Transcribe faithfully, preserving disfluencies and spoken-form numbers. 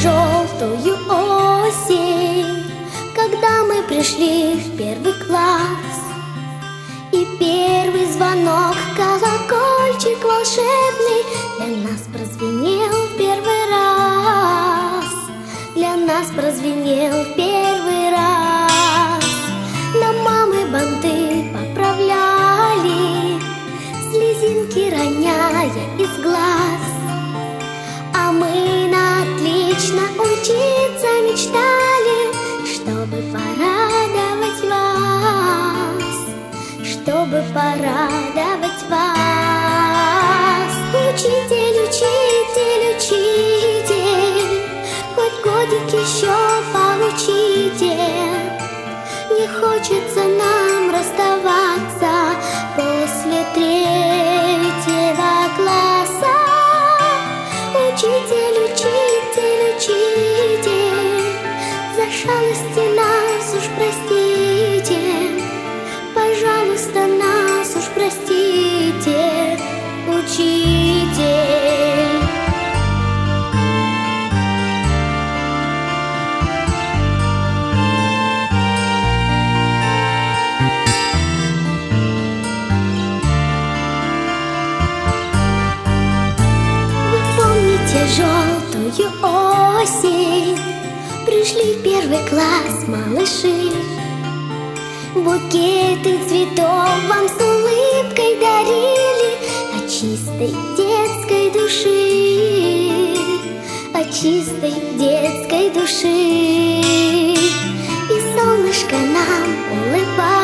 желтую осень, когда мы пришли в первый класс, и первый звонок, колокольчик волшебный для нас прозвенел в первый раз, для нас прозвенел в первый раз. Нам мамы банты поправляли, слезинки роняя из глаз, а мы на отлично учиться мечтали, чтобы порадовать вас, чтобы порадовать вас. Учитель, учитель, учитель, хоть годик еще поучите, не хочется нам расставаться после третьего класса. Учитель, учитель, учитель, за шалости нас уж простите, пожалуйста, нас уж простите, учитель. Желтую осень пришли в первый класс малыши, букеты цветов вам с улыбкой дарили от чистой детской души, от чистой детской души. И солнышко нам улыбалось,